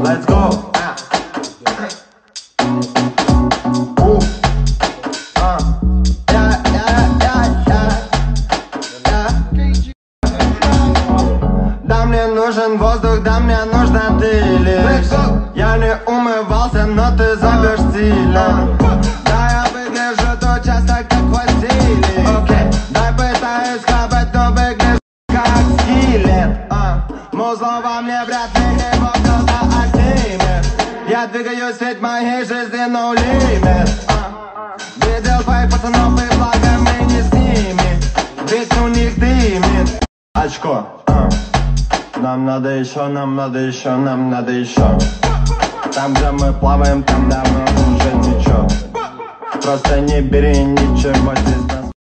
let's go. Да, мне нужен воздух, да, мне нужна ты лишь. Я не умывался, но ты зовешь стилем. Да, я выгляжу то часто, как Василий. Дай пытаюсь хапать, то выгляжу как скелет. Музло во мне вряд ли его кто-то отнимет. Я двигаюсь, ведь моей жизни no limit. Видел твоих пацанов и благо мы не с ними, ведь у них дымит очко. Нам надо еще, нам надо еще, нам надо еще. Там, где мы плаваем, там давно уже ничего. Просто не бери ничего здесь.